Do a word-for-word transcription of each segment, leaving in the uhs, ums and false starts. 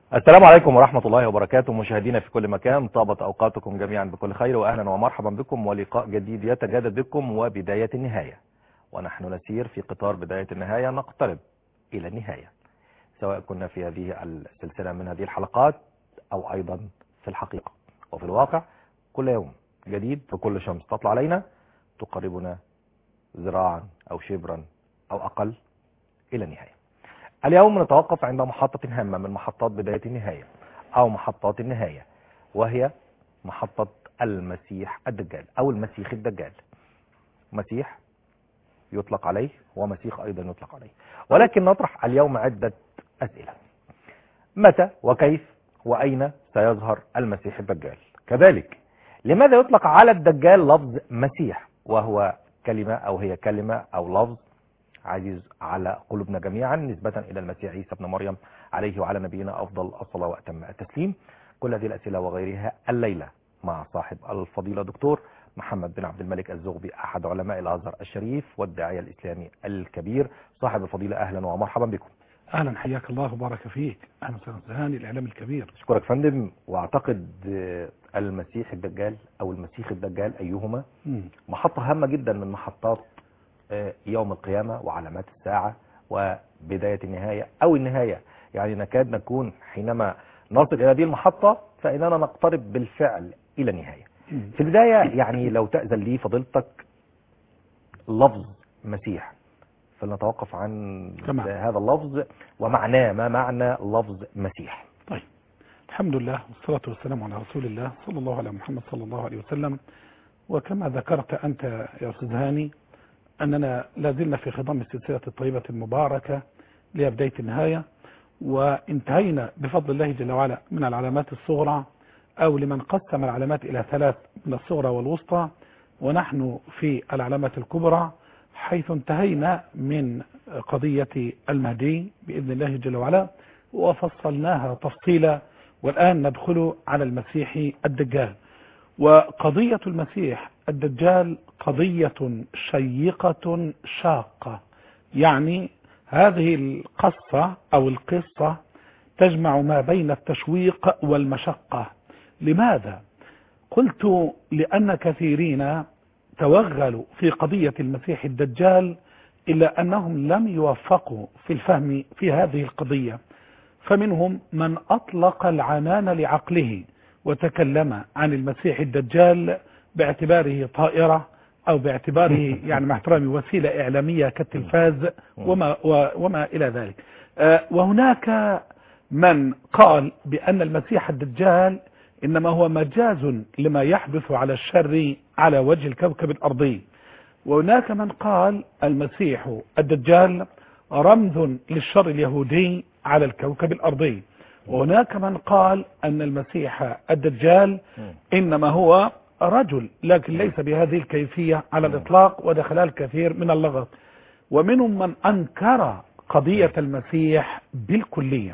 السلام عليكم ورحمة الله وبركاته، مشاهدينا في كل مكان، طابت أوقاتكم جميعا بكل خير، وأهلا ومرحبا بكم ولقاء جديد يتجدد بكم وبداية النهاية، ونحن نسير في قطار بداية النهاية نقترب إلى النهاية، سواء كنا في هذه السلسلة من هذه الحلقات أو أيضا في الحقيقة وفي الواقع. كل يوم جديد وكل شمس تطلع علينا تقربنا ذراعا أو شبرا أو أقل إلى النهاية. اليوم نتوقف عند محطة هامة من محطات بداية النهاية أو محطات النهاية، وهي محطة المسيح الدجال أو المسيح الدجال. مسيح يطلق عليه ومسيح أيضا يطلق عليه، ولكن نطرح اليوم عدة أسئلة: متى وكيف وأين سيظهر المسيح الدجال؟ كذلك لماذا يطلق على الدجال لفظ مسيح، وهو كلمة أو هي كلمة أو لفظ عزيز على قلوبنا جميعا نسبة إلى المسيح عيسى ابن مريم عليه وعلى نبينا أفضل الصلاة وأتم التسليم. كل هذه الأسئلة وغيرها الليلة مع صاحب الفضيلة دكتور محمد بن عبد الملك الزغبي، أحد علماء الأزهر الشريف والداعية الإسلامي الكبير. صاحب الفضيلة أهلا ومرحبا بكم. أهلا، حياك الله وبارك فيك. أهلا وسهلا، هاني الإعلام الكبير. أشكرك فندم. وأعتقد المسيح الدجال أو المسيح الدجال أيهما م. محطة هامة جدا من محطات يوم القيامة وعلامات الساعة وبداية النهاية أو النهاية، يعني نكاد نكون حينما نصل إلى هذه المحطة فإننا نقترب بالفعل إلى النهاية. في البداية يعني لو تأذن لي فضيلتك لفظ مسيح فلنتوقف عن تمام. هذا اللفظ ومعناه، ما معنى لفظ مسيح؟ طيب، الحمد لله والصلاة والسلام على رسول الله صلى الله على محمد صلى الله عليه وسلم. وكما ذكرت أنت يا أستاذ هاني أننا لازلنا في خضم السلسلة الطيبة المباركة لبداية النهاية، وانتهينا بفضل الله جل وعلا من العلامات الصغرى، أو لمن قسم العلامات إلى ثلاث من الصغرى والوسطى، ونحن في العلامات الكبرى، حيث انتهينا من قضية المهدي بإذن الله جل وعلا وفصلناها تفصيلا، والآن ندخل على المسيح الدجال. وقضية المسيح الدجال قضية شيقة شاقة، يعني هذه القصة أو القصة تجمع ما بين التشويق والمشقة. لماذا؟ قلت لأن كثيرين توغلوا في قضية المسيح الدجال إلا أنهم لم يوفقوا في الفهم في هذه القضية، فمنهم من أطلق العنان لعقله وتكلم عن المسيح الدجال باعتباره طائرة أو باعتباره يعني مع احترامي وسيلة إعلامية كالتلفاز وما, وما إلى ذلك. وهناك من قال بأن المسيح الدجال إنما هو مجاز لما يحدث على الشر على وجه الكوكب الأرضي، وهناك من قال المسيح الدجال رمز للشر اليهودي على الكوكب الأرضي، وهناك من قال أن المسيح الدجال إنما هو رجل لكن ليس بهذه الكيفية على الإطلاق، ودخلها الكثير من اللغط. ومنهم من أنكر قضية المسيح بالكلية،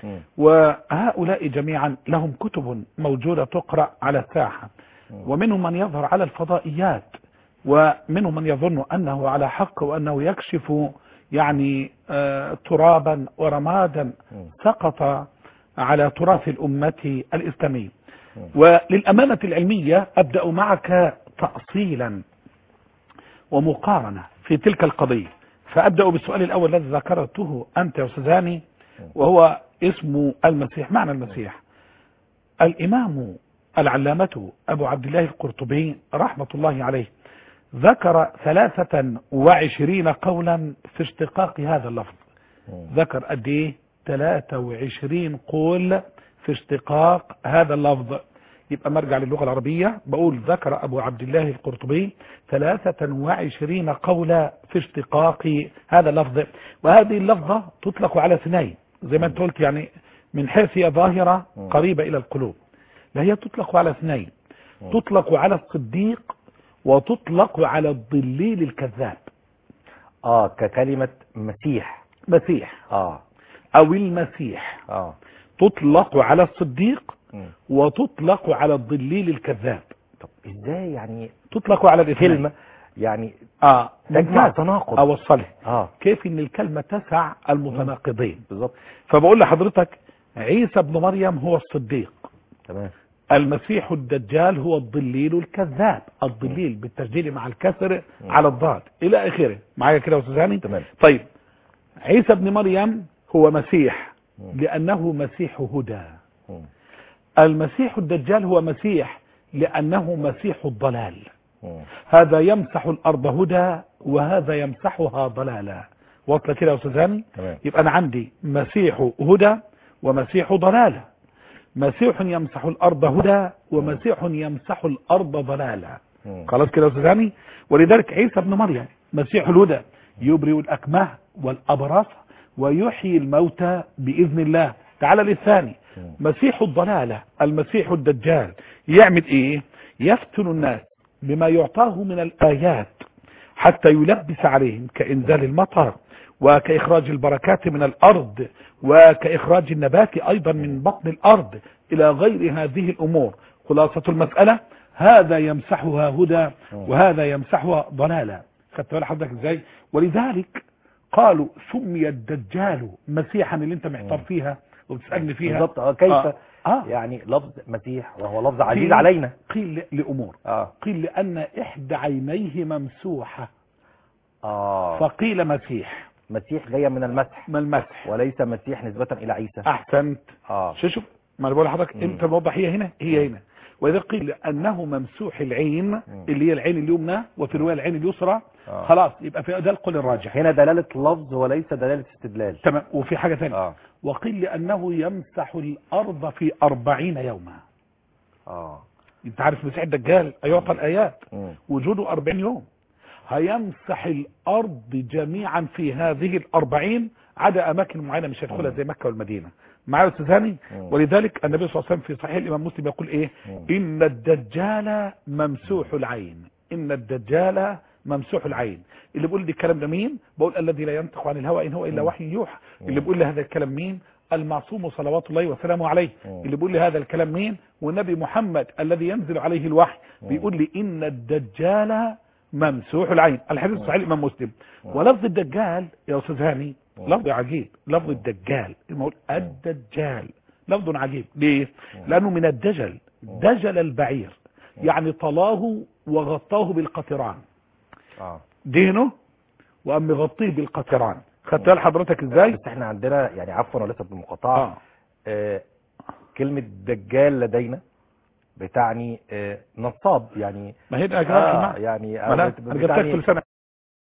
وهؤلاء جميعا لهم كتب موجودة تقرأ على الساحة، ومنهم من يظهر على الفضائيات، ومنهم من يظن أنه على حق وأنه يكشف يعني آه ترابا ورمادا سقط على تراث الأمة الإسلامية. وللأمانة العلمية أبدأ معك تأصيلا ومقارنة في تلك القضية، فأبدأ بالسؤال الأول الذي ذكرته أنت يا أستاذ هاني، وهو اسم المسيح. معنى المسيح. الإمام العلامة أبو عبد الله القرطبي رحمة الله عليه ذكر ثلاثة وعشرين قولا في اشتقاق هذا اللفظ. ذكر قد ايه؟ ثلاثة وعشرين قول في اشتقاق هذا اللفظ. يبقى مرجع للغة العربية بقول ذكر أبو عبد الله القرطبي ثلاثة وعشرين قولا في اشتقاق هذا اللفظ. وهذه اللفظة تطلق على اثنين زي ما انت قلت، يعني من حيث هي ظاهرة قريبة إلى القلوب، لا هي تطلق على اثنين، تطلق على الصديق وتطلق على الضليل الكذاب. اه ككلمة مسيح مسيح اه او المسيح اه تطلق على الصديق م. وتطلق على الضليل الكذاب. طب ازاي يعني تطلق على الاثنين؟ كلمة يعني اه تجمع تناقض اوصلها اه كيف ان الكلمة تسع المتناقضين بالظبط. فبقول لحضرتك عيسى ابن مريم هو الصديق. تمام. المسيح الدجال هو الضليل الكذاب، الضليل بالتسجيل مع الكسر على الضاد الى اخره. معايا كده يا استاذ هاني؟ تمام. طيب عيسى ابن مريم هو مسيح لانه مسيح هدى. المسيح الدجال هو مسيح لانه مسيح الضلال. هذا يمسح الارض هدى وهذا يمسحها ضلالا. واصله كده يا استاذ هاني؟ يبقى انا عندي مسيح هدى ومسيح ضلاله. مسيح يمسح الارض هدى ومسيح يمسح الارض ضلالا. خلاص كده يا استاذ هاني؟ ولذلك عيسى ابن مريم مسيح الهدى يبرئ الاكمه والابرص ويحيي الموتى باذن الله. تعالى للثاني مسيح الضلاله المسيح الدجال يعمل ايه؟ يفتن الناس بما يعطاه من الايات حتى يلبس عليهم كانزال المطر وكإخراج البركات من الأرض وكإخراج النبات أيضا من بطن الأرض إلى غير هذه الأمور. خلاصة المسألة هذا يمسحها هدى وهذا يمسحها ضلالا. خدت بالك حضرتك ازاي؟ ولذلك قالوا سمي الدجال مسيحا اللي انت محتار فيها وبتسألني فيها بالضبط. كيف آه. آه. يعني لفظ مسيح وهو لفظ عزيز علينا؟ قيل لأمور. آه. قيل لأن إحدى عينيه ممسوحة آه. فقيل مسيح. مسيح جايه من المسح، من المسح وليس مسيح نسبة الى عيسى. احسنت. اه شوف شوف ما انا بقول لحضرتك انت موضح هي هنا هي هنا. واذا قيل انه ممسوح العين م. اللي هي العين اليمنى وفي روايه العين اليسرى آه. خلاص يبقى في ده القول الراجح. هنا دلاله لفظ وليس دلاله استدلال. تمام. وفي حاجه ثانيه آه. وقيل لانه يمسح الارض في أربعين يوما. اه انت عارف مسيح الدجال هيعطى الايات م. وجوده أربعين يوم، هيمسح الارض جميعا في هذه الأربعين عدا اماكن معينه مش هيدخلها زي مكه والمدينه. معايا يا استاذ هاني؟ ولذلك النبي صلى الله عليه وسلم في صحيح الامام مسلم يقول ايه؟ ان الدجال ممسوح العين. ان الدجال ممسوح العين. اللي بيقول لي الكلام ده مين؟ بقول الذي لا ينطق عن الهوى ان هو الا وحي يوحى. اللي بيقول لي هذا الكلام مين؟ المعصوم صلوات الله وسلامه عليه. اللي بيقول لي هذا الكلام مين؟ والنبي محمد الذي ينزل عليه الوحي بيقول لي ان الدجال ممسوح العين. الحديث صحيح الامام مسلم. ولفظ الدجال يا استاذ هاني لفظ عجيب. لفظ الدجال المقول الدجال لفظ عجيب. ليه؟ لانه من الدجل. دجل البعير يعني طلاه وغطاه بالقطران. دهنه وقام مغطيه بالقطران. خدت بال حضرتك ازاي؟ بس احنا عندنا يعني عفوا وليس بالمقاطعه آه. آه كلمه دجال لدينا بتعني آه نصاب يعني. ما هي ده آه يعني ما انا جبتك كل سنه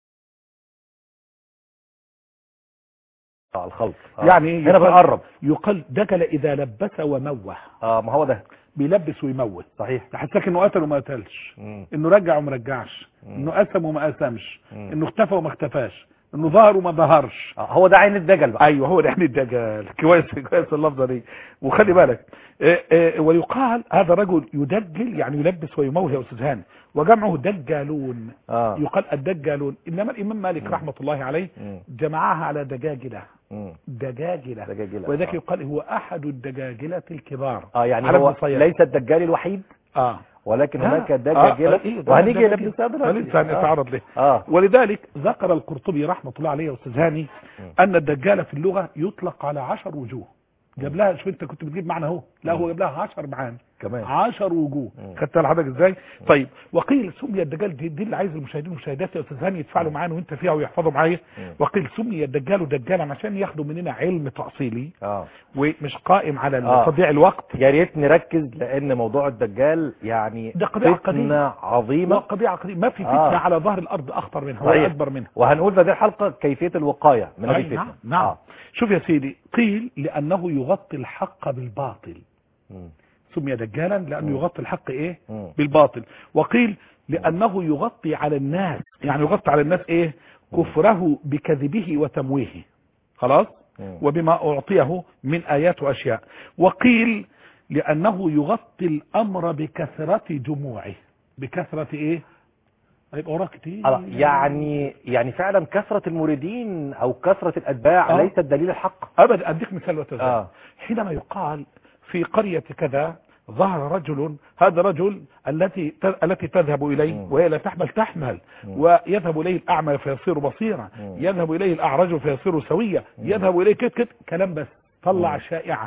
اه الخلط آه. يعني هنا بنقرب. يقال دجل اذا لبس وموه. اه ما هو ده بيلبس ويموت. صحيح. تحسك انه قتل وما قتلش، انه رجع وما رجعش، انه قسم وما قسمش، انه اختفى وما اختفاش، انه ظهر وما ظهرش. آه هو ده عين الدجل بقى. ايوه هو ده عين الدجل. كويس كويس اللفظه دي. وخلي بالك إيه إيه ويقال هذا رجل يدجل يعني يلبس ويموه يا استاذ هاني وجمعه دجالون. آه. يقال الدجالون. انما الامام مالك مم. رحمه الله عليه مم. جمعها على دجاجله. مم. دجاجله, دجاجلة. ولذلك آه. يقال هو احد الدجاجله الكبار. اه يعني هو ليس الدجال الوحيد اه ولكن هناك دجاجله آه. إيه وهنيجي نلبسها دلوقتي لسه هنتعرض له. آه. ولذلك ذكر القرطبي رحمه الله عليه يا استاذ هاني ان الدجال في اللغه يطلق على عشر وجوه. جاب لها شوف انت كنت بتجيب معنى اهو لا هو جاب لها عشر معاني كمان عشر وجوه. خدت على حضرتك ازاي؟ طيب وقيل سمي الدجال دي, دي اللي عايز المشاهدين والمشاهدات يا استاذ هاني يتفاعلوا معانا وانت فيها ويحفظوا معايا. وقيل سمي الدجال دجالا عشان ياخدوا مننا علم تأصيلي اه ومش قائم على آه. تضييع الوقت. يا ريت نركز لان موضوع الدجال يعني ده قضيه فتنه عظيمه. قضيه عقديه ما في فتنه آه. على ظهر الارض اخطر منها ولا اكبر منها. وهنقول في هذه الحلقه كيفيه الوقايه من هذه الفتنه. نعم, نعم. آه. شوف يا سيدي قيل لانه يغطي الحق بالباطل. م. سمي دجالا لانه يغطي الحق ايه م. بالباطل. وقيل لانه يغطي على الناس يعني يغطي على الناس ايه كفره بكذبه وتمويهه خلاص م. وبما اعطيه من ايات واشياء. وقيل لانه يغطي الامر بكثرة جموعه. بكثرة ايه هيبقى وراك كتير يعني يعني فعلا كثرة المريدين او كثرة الاتباع آه. ليست دليل الحق ابدا. اديك مثال وتزال آه. حينما يقال في قرية كذا ظهر رجل. هذا رجل التي التي تذهب اليه م. وهي لا تحمل تحمل م. ويذهب اليه الاعمى فيصير بصيرا م. يذهب اليه الاعرج فيصير سويا م. يذهب اليه كت كت كلام بس طلع م. شائعة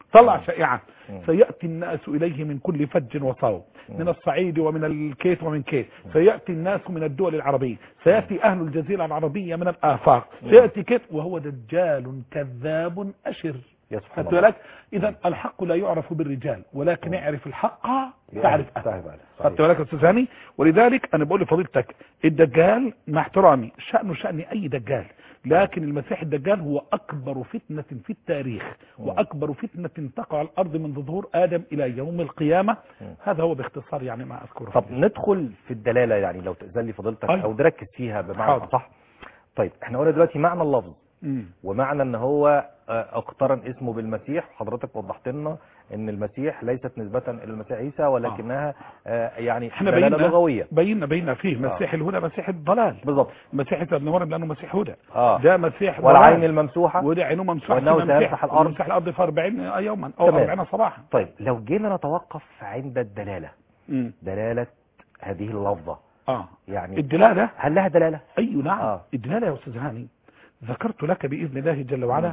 طلع شائعة سيأتي الناس إليه من كل فج وصوب، من الصعيد ومن الكيت ومن كيت، سيأتي الناس من الدول العربية، سيأتي أهل الجزيرة العربية من الآفاق، سيأتي كيت، وهو دجال كذاب أشر. لك إذا الحق لا يعرف بالرجال، ولكن يعرف الحق تعرف أهله. خدت بالك يا أستاذ هاني؟ ولذلك أنا بقول لفضيلتك الدجال مع احترامي شأنه شأن أي دجال، لكن المسيح الدجال هو أكبر فتنة في التاريخ وأكبر فتنة تقع على الأرض منذ ظهور آدم إلى يوم القيامة. هذا هو باختصار يعني ما أذكره. طب ندخل في الدلالة، يعني لو تأذن لي فضيلتك أو نركز فيها بمعنى صح. طيب احنا قلنا دلوقتي معنى اللفظ مم. ومعنى ان هو اقترن اسمه بالمسيح، حضرتك وضحت لنا ان المسيح ليست نسبة الى المسيح عيسى ولكنها آه. يعني دلالة لغوية. بينا بينا فيه مسيح آه. الهدى مسيح الضلال بالضبط. مسيح ابن مريم لانه مسيح هدى آه. ده مسيح والعين الممسوحة وده عينه ممسوحة وانه سيمسح الارض مسيح الارض في أربعين يوما او تمام. أربعين صباحا. طيب لو جينا نتوقف عند الدلالة م. دلالة هذه اللفظة اه يعني الدلالة هل لها دلالة؟ ايوه نعم آه. الدلالة يا استاذ هاني ذكرت لك بإذن الله جل وعلا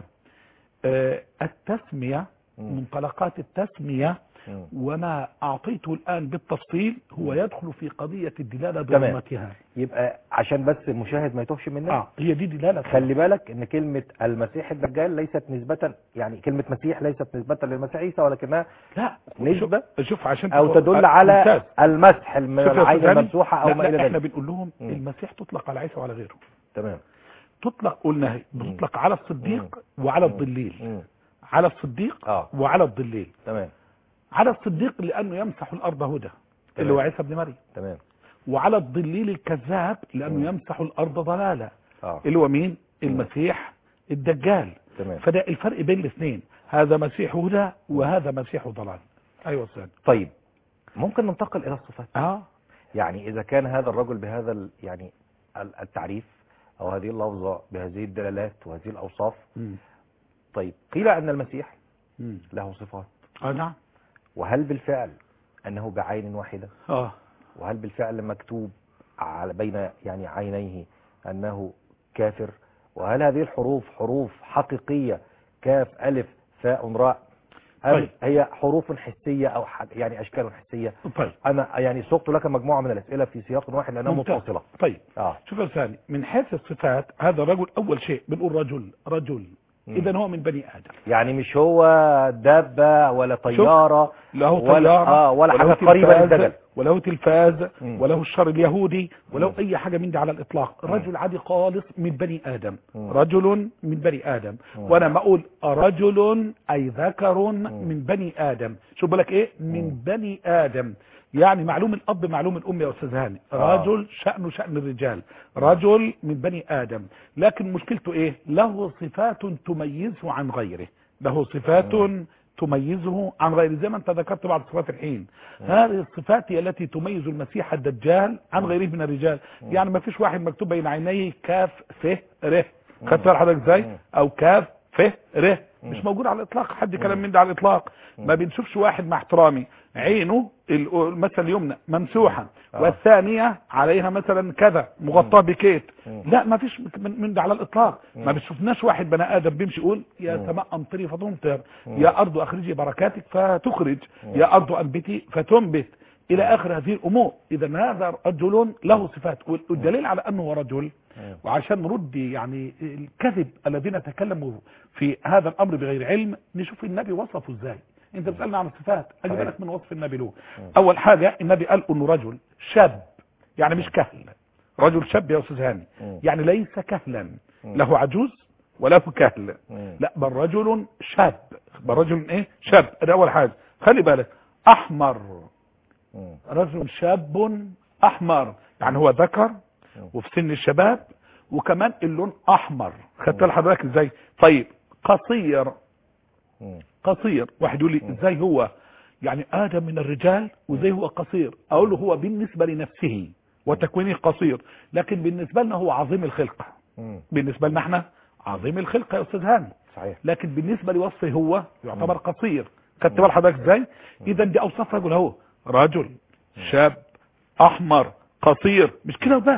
آه التسمية م. منطلقات التسمية م. وما أعطيته الآن بالتفصيل هو يدخل في قضية الدلالة برمتها. يبقى عشان بس المشاهد ما يتوهش مننا آه هي دي دلالة. خلي بالك ان كلمة المسيح الدجال ليست نسبة، يعني كلمة مسيح ليست نسبة للمسيح عيسى ولكنها لا نسبة شوف, شوف عشان او تدل على ممتاز. المسح من العين الممسوحة او لا ما الى ذلك. احنا بنقول لهم م. المسيح تطلق على عيسى وعلى غيره. تمام. تطلق قلنا بتطلق على الصديق مم. وعلى الضليل مم. على الصديق آه. وعلى الضليل. تمام. على الصديق لأنه يمسح الأرض هدى اللي هو عيسى بن مريم. تمام. وعلى الضليل الكذاب لأنه مم. يمسح الأرض ضلالة آه. اللي هو مين؟ المسيح الدجال. تمام. فده الفرق بين الاثنين، هذا مسيح هدى وهذا مسيح ضلال. أيوة سيد. طيب ممكن ننتقل إلى الصفات. آه. يعني إذا كان هذا الرجل بهذا يعني التعريف أو هذه اللفظة بهذه الدلالات وهذه الأوصاف م. طيب قيل أن المسيح م. له صفات. آه نعم. وهل بالفعل أنه بعين واحدة؟ آه. وهل بالفعل مكتوب على بين يعني عينيه أنه كافر؟ وهل هذه الحروف حروف حقيقية كاف ألف فاء راء أم طيب. هي حروف حسية أو يعني أشكال حسية؟ طيب. أنا يعني سقت لك مجموعة من الأسئلة في سياق واحد لأنها متصلة. طيب آه. شوف يا ثاني من حيث الصفات هذا الرجل أول شيء بنقول رجل رجل إذا هو من بني آدم، يعني مش هو دابة ولا طيارة له ولا طيارة آه ولا حاجة قريبة للدجل وله تلفاز مم. وله الشر اليهودي وله مم. أي حاجة من دي على الإطلاق. مم. رجل عادي خالص من بني آدم. مم. رجل من بني آدم. مم. وأنا ما أقول رجل أي ذكر مم. من بني آدم. شو بالك إيه من مم. بني آدم، يعني معلوم الأب معلوم الأم يا أستاذ هاني. رجل شأنه شأن الرجال، رجل من بني آدم، لكن مشكلته إيه؟ له صفات تميزه عن غيره، له صفات مم. تميزه عن غيره زي ما انت ذكرت بعض صفات الحين. مم. هذه الصفات هي التي تميز المسيح الدجال عن غيره من الرجال. مم. يعني ما فيش واحد مكتوب بين عينيه كاف ف ر، خدت بال حضرتك ازاي؟ او كاف ف ر، مش موجود على الاطلاق حد كلام من ده على الاطلاق. ما بنشوفش واحد مع احترامي عينه مثلا اليمنى ممسوحه آه. والثانيه عليها مثلا كذا مغطاه بكيت، لا ما فيش من ده على الاطلاق. ما بنشوفناش واحد بني ادم بيمشي يقول يا سماء امطري فتمطر، يا ارض اخرجي بركاتك فتخرج، يا ارض انبتي فتنبت الى اخر هذه الامور. اذا هذا رجل له صفات، والدليل على انه رجل وعشان نرد يعني الكذب الذين تكلموا في هذا الامر بغير علم نشوف النبي وصفه ازاي. انت بتسالنا عن الصفات اجيب لك من وصف النبي له. اول حاجه النبي قال انه رجل شاب، يعني مش كهل، رجل شاب يا استاذ هاني، يعني ليس كهلا له عجوز ولا كهل، لا بل رجل شاب، بل رجل ايه شاب. ده اول حاجه. خلي بالك احمر، رجل شاب احمر، يعني هو ذكر وفي سن الشباب وكمان اللون احمر. خدت لحضرتك ازاي؟ طيب قصير، قصير. واحد يقول لي ازاي هو يعني ادم من الرجال وازاي هو قصير؟ اقول له هو بالنسبه لنفسه وتكوينه قصير، لكن بالنسبه لنا هو عظيم الخلقه. بالنسبه لنا احنا عظيم الخلقه يا استاذ هاني، صحيح. لكن بالنسبه لوصفه هو يعتبر قصير. خدت بال حضرتك ازاي؟ اذا دي اوصاف رجل اهو، رجل شاب احمر قصير. مش كده وبس،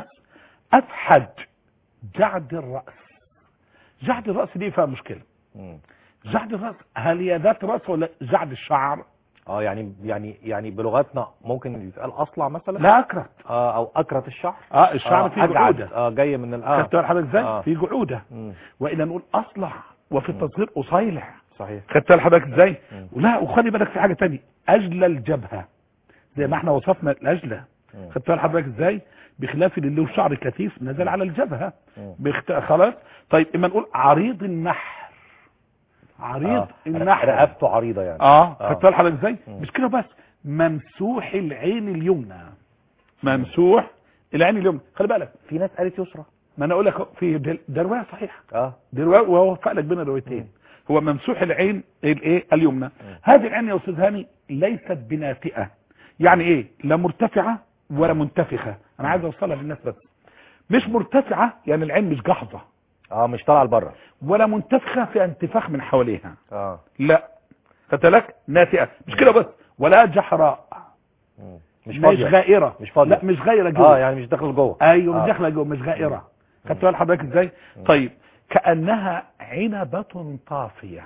افحج جعد الراس. جعد الراس دي فيها مشكله. جعد الراس هل هي ذات راس ولا جعد الشعر؟ اه يعني يعني يعني بلغتنا ممكن يتقال اصلع مثلا. لا اكرت. اه او اكرت الشعر. اه الشعر آه فيه جعوده. اه جايه من ال اه خدت بالك حضرتك ازاي؟ آه. فيه جعوده. والا نقول اصلع وفي التصغير اصيلع. صحيح. خدت بالك حضرتك ازاي؟ ولا وخلي بالك في حاجه ثانيه، اجلى الجبهه زي ما احنا وصفنا الاجلى. خدت بالك حضرتك ازاي؟ بخلاف اللي له شعر كثيف نزل على الجبهه. بخت... خلاص. طيب اما نقول عريض النحر. عريض آه. النحر رقبته عريضه يعني. اه خدت بالك حضرتك ازاي؟ مش كده بس، ممسوح العين اليمنى. ممسوح العين اليمنى. خلي بالك في ناس قالت يسرى. ما انا اقول لك في دل... ده روايه صحيحه. اه دي روايه ووفق لك بين الروايتين. هو ممسوح العين الايه اليمنى. هذه العين يا استاذ هاني ليست بناتئه. يعني ايه؟ لا مرتفعه ولا منتفخه. انا عايز اوصلها للناس بس. مش مرتفعه يعني العين مش جحظه. اه مش طالعه لبره. ولا منتفخه في انتفاخ من حواليها. اه لا خدت بالك؟ ناتئه. مش كده بس، ولا جحراء. مش مش فاضيه. غائره. مش فاضيه. لا مش غائره جوه. اه يعني مش داخله جوه. ايوه آه. مش داخله جوه، مش غائره. خدت بال حضرتك ازاي؟ طيب كانها عنبه طافيه.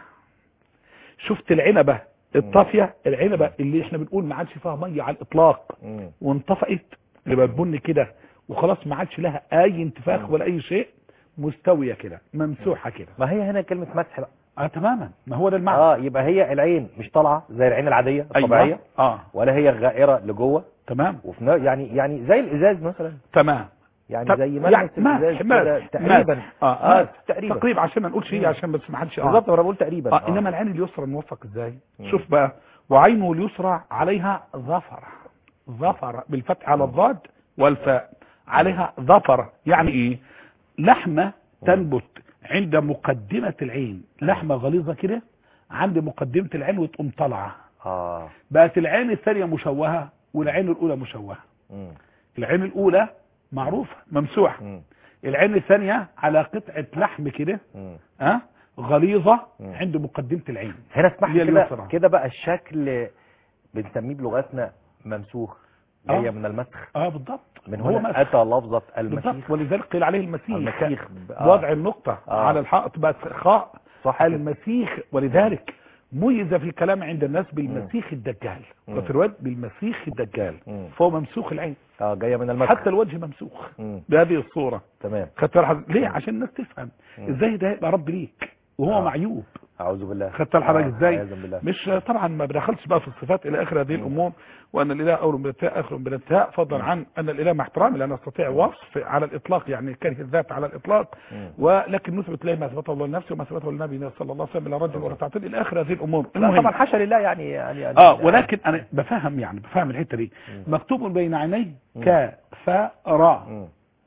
شفت العنبه الطافيه؟ العنبه اللي احنا بنقول ما عادش فيها ميه على الاطلاق وانطفئت، اللي بقت بني كده وخلاص ما عادش لها اي انتفاخ ولا اي شيء، مستويه كده ممسوحه كده. ما هي هنا كلمه مسح بقى. اه تماما، ما هو ده المعنى. اه يبقى هي العين مش طالعه زي العين العاديه الطبيعيه. أيوة. اه ولا هي غائره لجوه. تمام. وفي يعني يعني زي الازاز مثلا. تمام. يعني زي ملمس يعني الازاز كده تقريبا. اه, آه تقريبا تقريبا عشان ما نقولش هي عشان بس ما حدش. بالظبط انا بقول تقريبا. آه. آه. انما العين اليسرى نوفق ازاي؟ مم. شوف بقى، وعينه اليسرى عليها ظفر. ظفر بالفتح على الضاد والفاء. عليها ظفر يعني ايه؟ لحمه تنبت عند مقدمه العين، لحمه غليظه كده عند مقدمه العين وتقوم طالعه. اه بقت العين الثانيه مشوهه والعين الاولى مشوهه. مم. العين الاولى معروفه ممسوحه. مم. العين الثانيه على قطعه لحم كده ها غليظه مم. عند مقدمه العين. هنا اسمح لي كده كده بقى الشكل بنسميه بلغتنا ممسوخ، جايه آه. من المسخ. اه بالضبط. من هنا اتى لفظه المسيخ، ولذلك قيل عليه المسيخ. المسيخ آه. وضع النقطه آه. على الحائط بقت خاء. صح. المسيخ. ولذلك ميز في الكلام عند الناس بالمسيخ الدجال، وفي الروايات بالمسيخ الدجال. مم. فهو ممسوخ العين. اه جايه من المسخ. حتى الوجه ممسوخ مم. بهذه الصوره. تمام. خدت ليه؟ عشان الناس تفهم مم. ازاي ده يبقى رب ليك وهو آه. معيوب. اعوذ بالله. خدت الحضرتك آه. ازاي؟ مش طبعا ما بدخلش بقى في الصفات الى اخر هذه الامور، وان الاله اول بالتاء اخر بالتاء، فضلا عن ان الاله مع احترامي لا نستطيع وصف على الاطلاق يعني كره الذات على الاطلاق، مم. ولكن نثبت له ما ثبته الله لنفسه وما ثبته للنبي صلى الله عليه وسلم الى رجل ولا تعطيل الى اخر هذه الامور. طبعا حاشا لله يعني يعني, يعني اه ولكن انا بفهم يعني بفهم الحته دي. مم. مكتوب بين عينيه كافرا.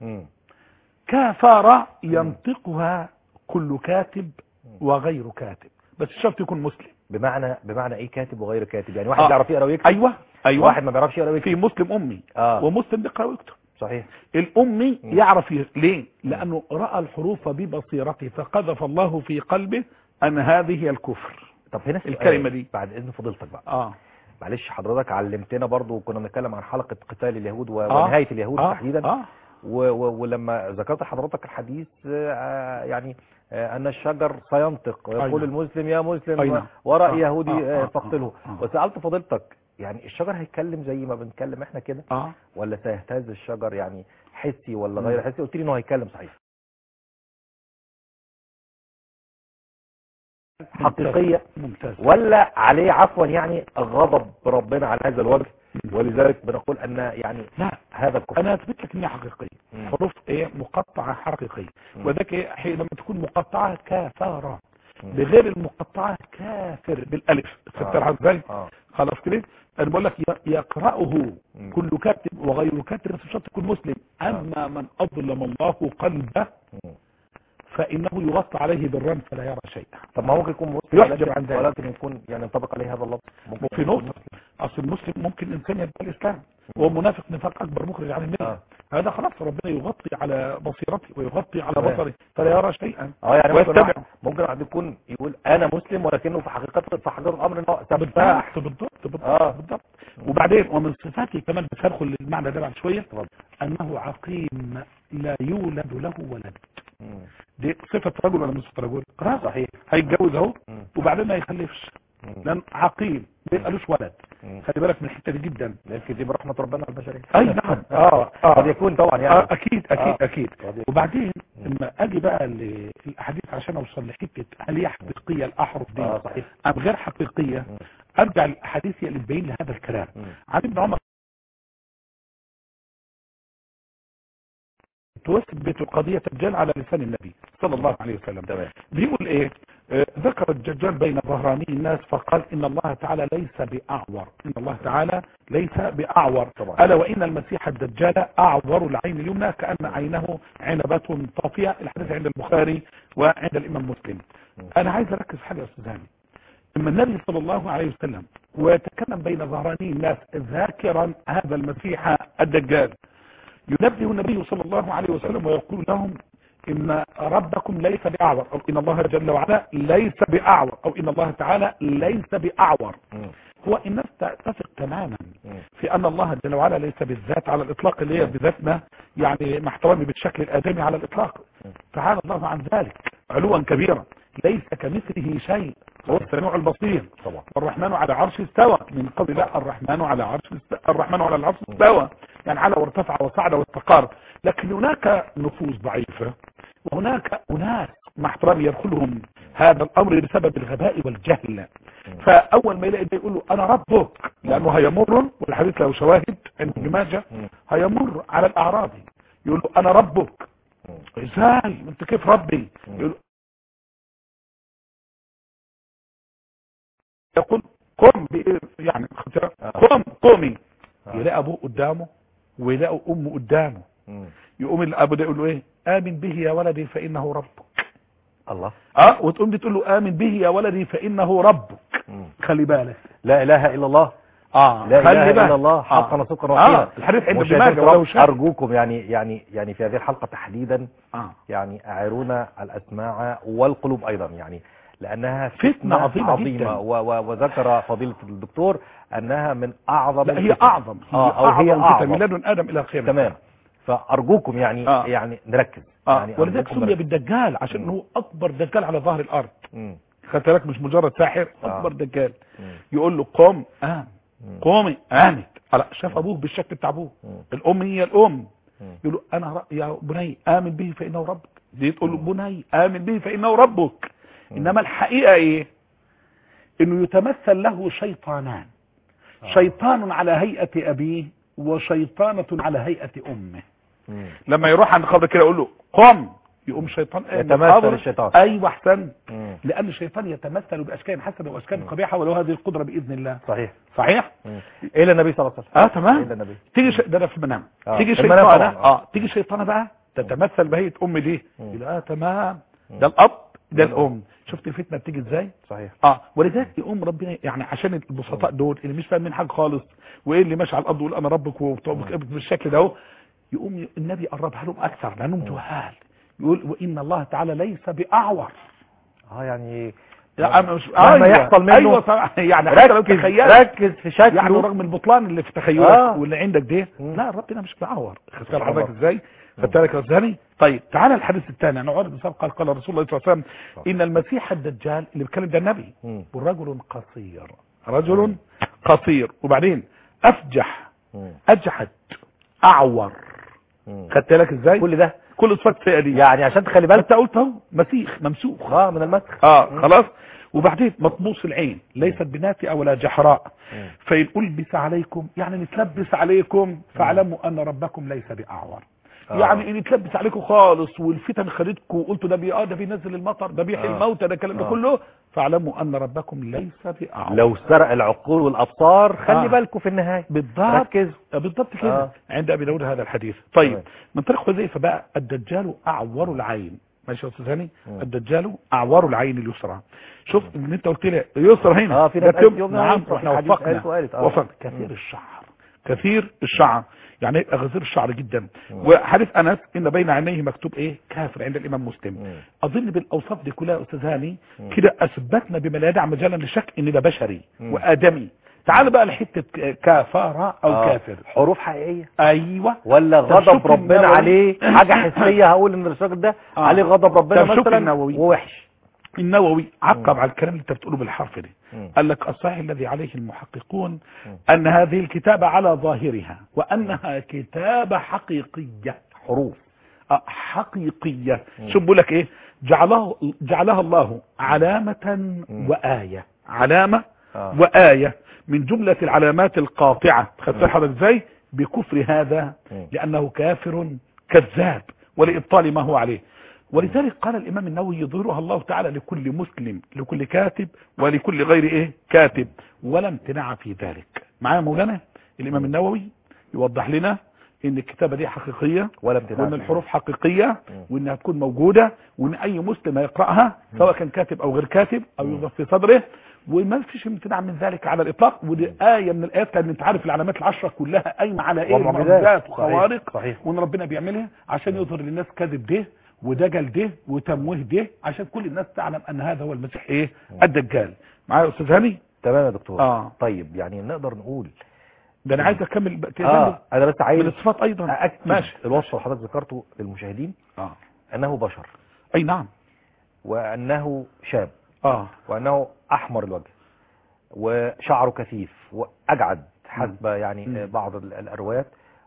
كافرا ينطقها كل كاتب وغير كاتب، بس الشرط يكون مسلم. بمعنى بمعنى ايه كاتب وغير كاتب؟ يعني واحد بيعرف آه. يقرا ويكتب. ايوه ايوه. واحد ما بيعرفش يقرا ويكتب. في مسلم امي آه. ومسلم بيقرا ويكتب. صحيح. الامي م. يعرف ي... ليه؟ لانه راى الحروف ببصيرته فقذف الله في قلبه ان هذه هي الكفر. طب هنا الكلمه دي بعد اذن فضيلتك بقى. اه معلش حضرتك علمتنا برضو، وكنا بنتكلم عن حلقه قتال اليهود و... آه. ونهايه اليهود آه. تحديدا. اه و... و... ولما ذكرت حضرتك الحديث آه يعني آه ان الشجر سينطق ويقول المسلم يا مسلم وراء يهودي فاقتله. وسالت فضيلتك يعني الشجر هيتكلم زي ما بنتكلم احنا كده آه. ولا سيهتز الشجر يعني حسي ولا غير حسي؟ قلت لي انه هيتكلم صحيح. حقيقيه ممتاز. ولا عليه عفوا يعني غضب ربنا على هذا الوجه، ولذلك بنقول ان يعني لا هذا الكفر. انا اثبت لك انها حقيقيه. حروف ايه مقطعه حقيقيه، وذاك ايه لما تكون مقطعه كافره، بغير المقطعه كافر بالالف. تفترها ازاي؟ آه. خلاص كده انا بقول لك يقرأه كل كاتب وغير كاتب، بس الشرط يكون مسلم. اما من اظلم الله قلبه فانه يغطى عليه بالرمل فلا يرى شيئا. طب ما ممكن يكون مسلم يحجب عن ذلك، ولكن يكون يعني ينطبق عليه هذا اللفظ. وفي نقطه اصل المسلم ممكن انسان يدعي الاسلام وهو منافق نفاق اكبر مخرج عن المله. آه. هذا خلاص ربنا يغطي على بصيرته ويغطي على بصره فلا يرى شيئا. اه يعني ممكن ممكن واحد يكون يقول انا مسلم ولكنه في حقيقه في حقيقه الامر انه سفاح. بالضبط بالضبط آه. بالضبط. وبعدين ومن صفاته كمان بتدخل المعنى ده بعد شويه انه عقيم لا يولد له ولد. دي صفة رجل ولا مش صفة رجل؟ صحيح. هيتجوز اهو مم. وبعدين ما يخلفش مم. لان عقيم ما يبقالوش ولد. مم. خلي بالك من الحته دي جدا. يمكن دي برحمة ربنا على البشرية. اي نعم. اه اه قد يكون طبعا يعني. آه اكيد اكيد آه. اكيد. قد وبعدين لما اجي بقى للاحاديث عشان اوصل لحته هل هي حقيقيه الاحرف دي آه صحيح. ام غير حقيقيه، مم. ارجع للاحاديث اللي تبين لي هذا الكلام. مم. عن ابن عمر تثبت القضية الدجال على لسان النبي صلى الله عليه وسلم. تمام. بيقول ايه؟ آه ذكر الدجال بين ظهراني الناس فقال ان الله تعالى ليس بأعور، ان الله تعالى ليس بأعور طبعا. ألا وإن المسيح الدجال أعور العين اليمنى كأن عينه عنبة طافية. الحديث عند البخاري وعند الإمام مسلم. أنا عايز أركز حاجة يا أستاذ هاني. اما النبي صلى الله عليه وسلم ويتكلم بين ظهراني الناس ذاكرا هذا المسيح الدجال، ينبه النبي صلى الله عليه وسلم ويقول لهم ان ربكم ليس بأعور، او ان الله جل وعلا ليس بأعور، او ان الله تعالى ليس بأعور. هو الناس تتفق تماما في ان الله جل وعلا ليس بالذات على الاطلاق اللي هي بذاتنا، يعني مع احترامي بالشكل الادمي على الاطلاق، تعالى الله عن ذلك علوا كبيرا، ليس كمثله شيء، هو السميع البصير. طبعا. الرحمن على عرش استوى، من قبل لا الرحمن على عرش استوى. الرحمن على العرش استوى يعني على وارتفع وصعد واستقر. لكن هناك نفوس ضعيفة وهناك أناس مع احترامي يدخلهم هذا الأمر بسبب الغباء والجهل. فأول ما يلاقي ده يقول له أنا ربك، لأنه هيمر، والحديث له شواهد عند ابن ماجه، هيمر على الأعرابي يقول له أنا ربك. ازاي انت كيف ربي؟ يقول يقول قم يعني قم قومي. يلاقي ابوه قدامه ويلاقي امه قدامه، يقوم الاب ده يقول له ايه؟ امن به يا ولدي فانه ربك. الله. اه وتقوم دي تقول له امن به يا ولدي فانه ربك. مم. خلي بالك، لا اله الا الله. اه لا اله الا الله حقا وصدقا وحقيقا. آه. الحديث عند ابن ماجه. ارجوكم يعني يعني يعني في هذه الحلقه تحديدا آه. يعني اعيرونا الاسماع والقلوب ايضا، يعني لانها فتنه, فتنة عظيمه, عظيمة وذكر فضيله الدكتور انها من اعظم. لا هي اعظم هي آه أو اعظم, هي أعظم. من لدن ادم الى القيامه. تمام. فارجوكم يعني آه. يعني نركز. آه. يعني ولذلك سمي بالدجال عشان هو اكبر دجال على ظهر الارض. خدت بالك؟ مش مجرد ساحر، اكبر آه. دجال. مم. يقول له قم قام، قومي قامت. شاف ابوه بالشكل بتاع ابوه، الام هي الام. يقول له انا يا بني امن به فانه ربك. دي تقول له بني امن به فانه ربك. مم. انما الحقيقه ايه؟ انه يتمثل له شيطانان. آه. شيطان على هيئه ابيه وشيطانه على هيئه امه. مم. لما يروح عند قبر كده يقول له قم، يقوم الشيطان يتمثل الشيطان. ايوه احسن. مم. لان الشيطان يتمثل باشكال حسنه واشكال قبيحه وله هذه القدره باذن الله. صحيح صحيح. الى النبي صلى الله عليه وسلم. اه تمام. الى النبي. تيجي ش... ده انا في المنام. آه. تيجي شيطانه اه تيجي شيطانه بقى تتمثل بهيئه ام دي. يقول اه تمام، ده الاب ده الام. شفت الفتنه بتيجي ازاي؟ صحيح. اه ولذلك يقوم ربنا يعني عشان البسطاء دول اللي مش فاهمين حاجه خالص، وايه اللي ماشي على الارض يقول انا ربك بالشكل ده اهو، يقوم النبي قربها لهم اكثر لانهم جهال. يقول وان الله تعالى ليس باعور. اه يعني مش لما يحصل منه. ايوه صح. يعني حتى لو تخيلت ركز في شكله، يعني رغم البطلان اللي في تخيلك آه. واللي عندك ده، لا ربنا مش باعور. خدت حضرتك ازاي؟ خدت بالك يا استاذ؟ طيب تعالى الحديث الثاني. انا عرض بسبب قال قال رسول الله صلى الله عليه وسلم ان المسيح الدجال اللي بيتكلم ده النبي ورجل قصير، رجل قصير وبعدين افجح اجحد اعور. خدت بالك ازاي؟ كل ده كل صفات السيئه دي يعني عشان تخلي بالك. انت قلت اهو مسيخ ممسوخ اه من المسخ. اه خلاص. وبعدين مطموس العين ليست بناتئه ولا جحراء. فإن ألبس عليكم يعني نتلبس عليكم فاعلموا أن ربكم ليس بأعور. آه. يعني ان يتلبس عليكم خالص والفتن خدتكم وقلتوا ده بي اه ده بينزل المطر ده بيحيي آه. الموتى ده الكلام ده آه. كله، فاعلموا ان ربكم ليس بأعور. لو سرق العقول والابصار خلي آه. بالكم في النهايه. بالضبط ركز. بالضبط كده. آه. عند ابي داود هذا الحديث. طيب آه. من طريق حذيفه بقى الدجال اعور العين. ماشي يا استاذ هاني؟ الدجال اعور العين اليسرى. شوف ان انت قلت لي يسرى هنا اه في ناس نعم واحنا وفقنا آه. وفق كثير الشعر كثير الشعر يعني يبقى غزير الشعر جدا. وحديث انس ان بين عينيه مكتوب ايه؟ كافر عند الامام مسلم. مم. اظن بالاوصاف دي كلها يا استاذ هاني كده اثبتنا بما لا يدع مجالا للشك ان ده بشري مم. وادمي. تعال بقى لحته كافر او آه. كافر. حروف حقيقيه ايوه. ولا غضب ربنا النووي. عليه حاجه حسيه؟ هقول ان الراجل ده آه. عليه غضب ربنا مثلا النووي. ووحش. النووي عقب مم. على الكلام اللي انت بتقوله بالحرف ده. مم. قال لك الصحيح الذي عليه المحققون مم. ان هذه الكتابه على ظاهرها وانها كتابه حقيقيه. حروف آه، حقيقيه. مم. شوف بيقول لك ايه، جعله جعلها الله علامه مم. وايه. علامه آه. وايه من جمله العلامات القاطعه. خدت حضرتك ازاي؟ بكفر هذا مم. لانه كافر كذاب ولابطال ما هو عليه. ولذلك قال الامام النووي يظهرها الله تعالى لكل مسلم، لكل كاتب ولكل غير ايه كاتب، ولا امتناع في ذلك. معايا مولانا الامام النووي يوضح لنا ان الكتابه دي حقيقيه، ولا امتناع، وان الحروف حقيقيه، وانها تكون موجوده، وان اي مسلم يقراها سواء كان كاتب او غير كاتب او يوظف في صدره، وما فيش امتناع من ذلك على الاطلاق. ودي ايه من الايات كان انت عارف العلامات العشره كلها قايمه على ايه؟ معجزات وخوارق. صحيح. وان ربنا بيعملها عشان يظهر للناس كذب ده ودجل ده وتمويه ده، عشان كل الناس تعلم ان هذا هو المسيح ايه الدجال. معايا يا استاذ هاني؟ تمام يا دكتور. اه طيب يعني نقدر نقول ده انا عايز اكمل بقى اه انا بس عايز من الصفات ايضا أأكد ماشي الوصف اللي حضرتك ذكرته للمشاهدين، اه انه بشر، اي نعم، وانه شاب، اه وانه احمر الوجه وشعره كثيف واجعد حسب يعني مم. بعض ال- الاروايات،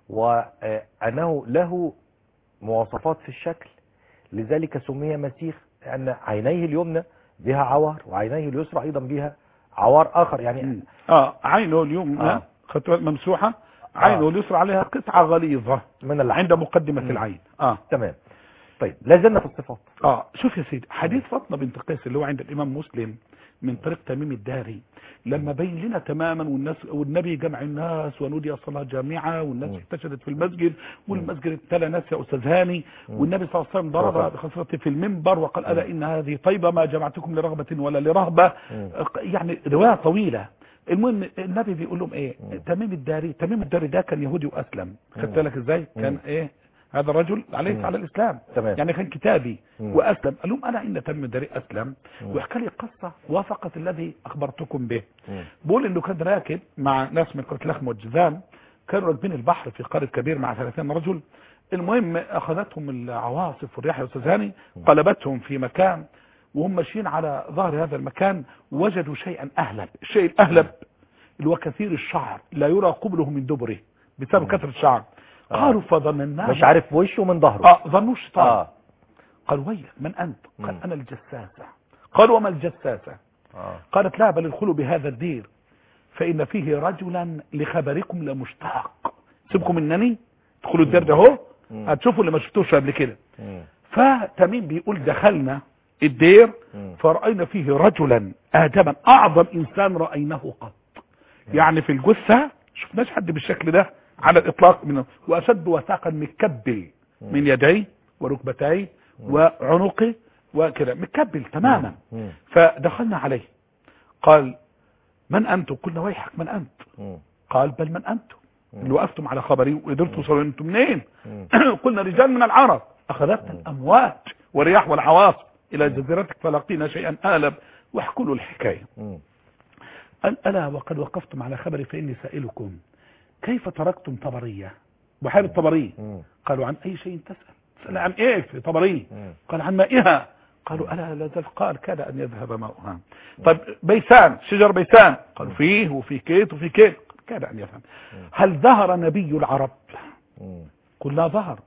وانه له مواصفات في الشكل، لذلك سمي مسيح، لان عينيه اليمنى بها عور وعينيه اليسرى ايضا بها عور اخر يعني. مم. اه عينه اليمنى آه. خدت بالك ممسوحه، عينه آه. اليسرى عليها قطعه غليظه من اللحم عند مقدمه مم. العين. اه تمام. طيب لازلنا في الصفات. اه شوف يا سيدي، حديث فاطمه بنت قيس اللي هو عند الامام مسلم من طريق تميم الداري، لما بين لنا تماما والناس والنبي جمع الناس ونودي الصلاه جامعه والناس مم. احتشدت في المسجد والمسجد ابتلى ناس يا استاذ هاني، مم. والنبي صلى الله عليه وسلم ضرب صلى بخصرته في المنبر وقال الا ان هذه طيبه ما جمعتكم لرغبه ولا لرهبه. مم. يعني روايه طويله. المهم النبي بيقول لهم ايه؟ مم. تميم الداري تميم الداري ده كان يهودي واسلم. خدت مم. بالك ازاي؟ كان مم. ايه هذا الرجل عليه مم. على الاسلام، تمام. يعني كان كتابي مم. واسلم. قال لهم انا ان تميم الداري اسلم مم. وحكى لي قصه وافقت الذي اخبرتكم به. مم. بقول انه كان راكب مع ناس من قريه لخم والجذام، كانوا راكبين البحر في قارب كبير مع ثلاثين رجل. المهم اخذتهم العواصف والرياح يا استاذ هاني، قلبتهم في مكان، وهم ماشيين على ظهر هذا المكان وجدوا شيئا اهلب. الشيء الاهلب اللي هو كثير الشعر لا يرى قبله من دبره بسبب كثره الشعر. آه. قالوا فظنناه مش عارف وشه من ظهره. اه ظنوا شيطان. اه قال ويلك من انت؟ قال مم. انا الجساسه. قال وما الجساسه؟ اه قالت لا بل ادخلوا بهذا الدير فإن فيه رجلا لخبركم لمشتاق. سيبكم منني ادخلوا الدير ده اهو مم. هتشوفوا اللي ما شفتوش قبل كده. مم. فتميم بيقول دخلنا الدير مم. فرأينا فيه رجلا آدما أعظم إنسان رأيناه قط. يعني في الجثة شفناش حد بالشكل ده على الإطلاق منه، وأشد وثاقا مكبل من يديه وركبتيه وعنقه وكده مكبل تماما. مم. فدخلنا عليه قال من أنتم؟ قلنا ويحك من أنت؟ مم. قال بل من أنتم مم. اللي وقفتم على خبري وقدرتوا توصلوا انتم منين؟ مم. قلنا رجال من العرب أخذتنا الأمواج والرياح والعواصف إلى جزيرتك فلقينا شيئا آلب واحكوا له الحكاية. مم. قال ألا وقد وقفتم على خبري فإني سائلكم كيف تركتم طبرية بحيرة طبرية؟ مم. قالوا عن أي شيء تسأل؟ تسأل عن إيه في طبرية؟ مم. قال عن مائها. قالوا ألا لا زال قال كاد أن يذهب ماؤها. طيب بيسان شجر بيسان؟ قالوا فيه وفي كيت وفي كيت كاد أن يذهب. هل ظهر نبي العرب؟ مم. قلنا ظهر